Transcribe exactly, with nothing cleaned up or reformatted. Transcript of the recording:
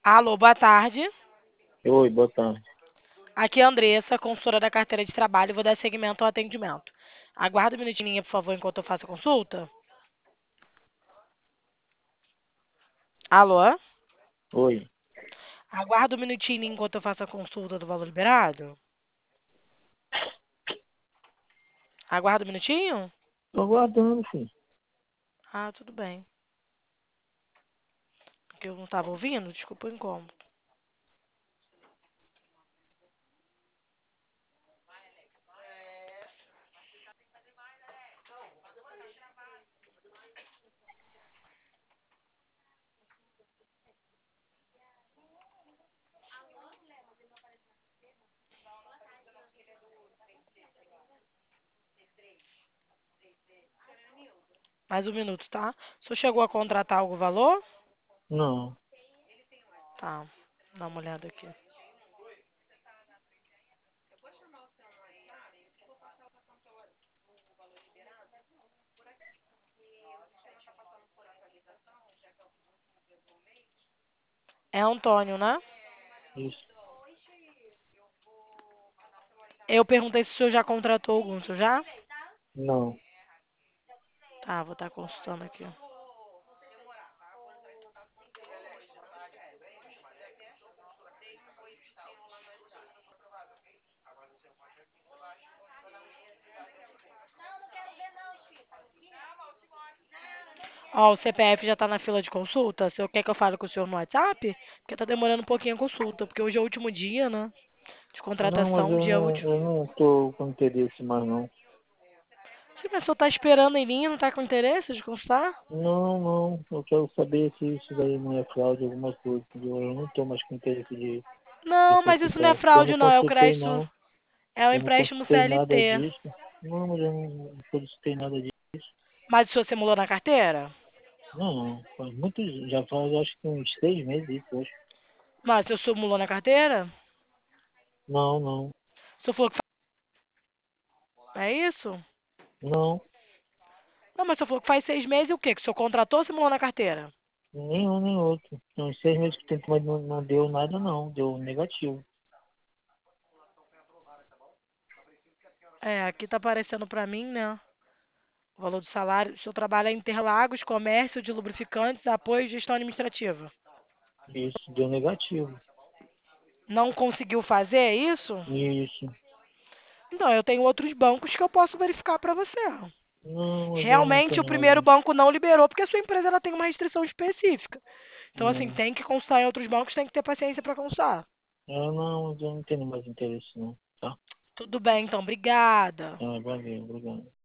Alô, boa tarde. Oi, boa tarde. Aqui é a Andressa, consultora da carteira de trabalho. Vou dar seguimento ao atendimento. Aguarda um minutinho, por favor, enquanto eu faço a consulta. Alô? Oi, Aguarda um minutinho enquanto eu faço a consulta do valor liberado. Aguarda um minutinho? tô aguardando, filho. Ah, tudo bem. Porque eu não estava ouvindo, desculpa o incômodo. Mais um minuto, tá? O senhor chegou a contratar algum valor? Não, Tá, dá uma olhada aqui. É Antônio, né? isso, Eu perguntei se o senhor já contratou algum, o senhor já? não. Tá, vou estar consultando aqui. Ó, o C P F já tá na fila de consulta. O senhor quer que eu fale com o senhor no WhatsApp? Porque tá demorando um pouquinho a consulta, porque hoje é o último dia, né? De Não, mas contratação, eu dia não, útil. eu não tô com interesse mais, não. Se a pessoa tá esperando em linha, não tá com interesse de consultar? Não, não, eu quero saber se isso daí não é fraude, alguma coisa, entendeu? Eu não tô mais com interesse de, de Não, mas isso não é consultar, porque eu fraude, não não. É o consultei, crédito. não. É o Eu não empréstimo consultei nada C L T. disso. Não, mas eu não solicitei nada disso. Mas o senhor simulou na carteira? Não, faz muito, já faz acho que uns seis meses isso, eu acho. Mas o senhor simulou na carteira? Não, não, O senhor falou que faz... É isso? não, Não, mas o senhor falou que faz seis meses e o quê? Que o senhor contratou ou simulou na carteira? nenhum nem outro. Tem uns seis meses que tentei, mas não, não deu nada, não, deu negativo. É, aqui tá aparecendo pra mim, né? O valor do salário. O senhor trabalha em Interlagos, comércio de lubrificantes, apoio e gestão administrativa. Isso, deu negativo. Não conseguiu fazer é isso? Isso. Então, eu tenho outros bancos que eu posso verificar para você. Não, mas eu não Realmente, tenho o mais. primeiro banco não liberou porque a sua empresa ela tem uma restrição específica. Então, assim, Não, tem que consultar em outros bancos, tem que ter paciência para consultar. eu não, eu não tenho mais interesse, não. Tá? Tudo bem, então, obrigada. Ah, valeu, obrigado.